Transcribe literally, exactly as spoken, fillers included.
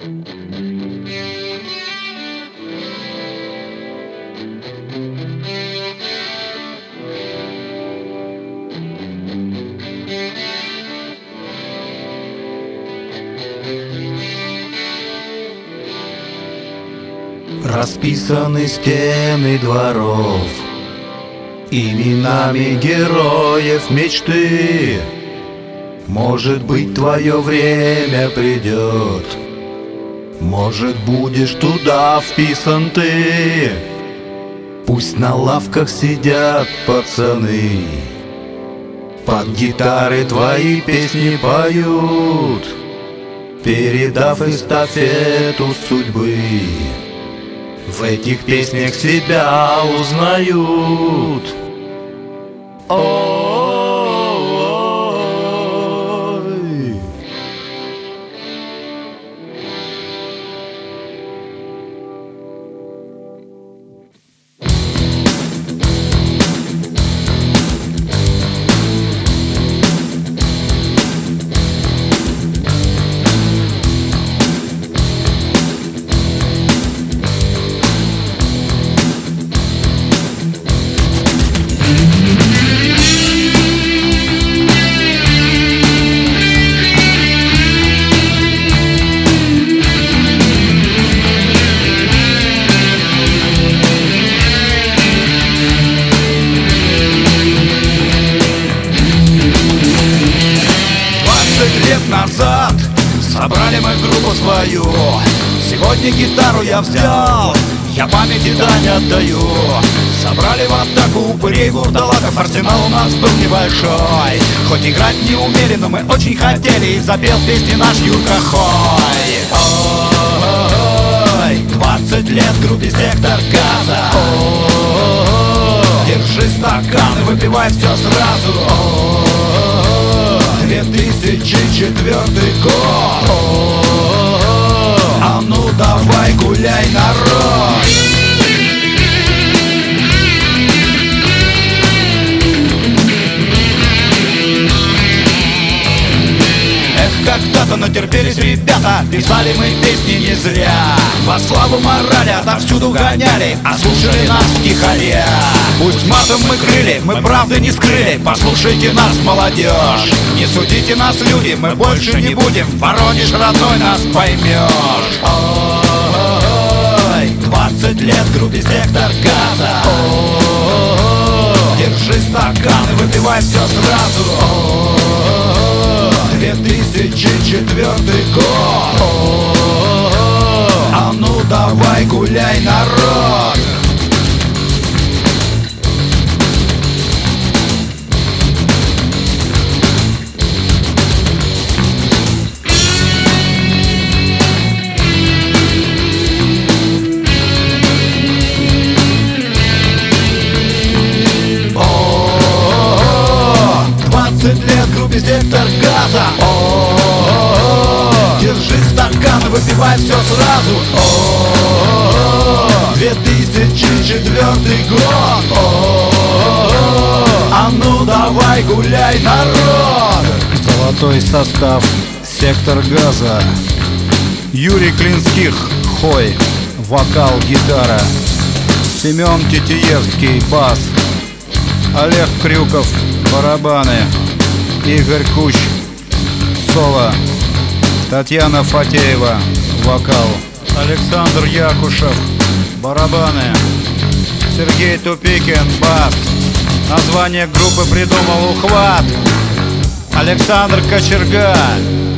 Расписаны стены дворов именами героев мечты. Может быть, твое время придет, может, будешь туда вписан ты. Пусть на лавках сидят пацаны, под гитары твои песни поют, передав эстафету судьбы. В этих песнях себя узнают. Ой. Лет назад собрали мы группу свою. Сегодня гитару я взял, я памяти дань отдаю. Собрали в атаку упырей, вурдалаков, арсенал у нас был небольшой. Хоть играть не умели, но мы очень хотели, и запел песни наш Юрка Хой. Ой, двадцать лет группе «Сектор Газа». Ой, держи стакан и выпивай все сразу. Две тысячи четвёртый год. А ну давай гуляй, народ. Когда-то натерпелись ребята, писали мы песни не зря. Во славу морали отовсюду гоняли, а слушали нас втихаря. Пусть матом мы крыли, мы правды не скрыли. Послушайте нас, молодежь, не судите нас, люди, мы больше не будем. Воронеж родной, нас поймешь. Ой, двадцать лет группе «Сектор Газа». Ой, держи стакан и выпивай все сразу. Две тысячи четвёртый год. А ну давай гуляй, народ. двадцать лет группе «Сектор Газа». О-о-о-о. Держи стакан и выпивай все сразу. О-о-о-о. две тысячи четвёртый год. О-о-о-о. А ну давай гуляй, народ. Золотой состав «Сектор Газа». Юрий Клинских, Хой, вокал, гитара. Семен Титиевский, бас. Олег Крюков, барабаны. Игорь Куч, соло. Татьяна Фатеева, вокал. Александр Якушев, барабаны. Сергей Тупикин, бас. Название группы придумал «Ухват». Александр Кочерга,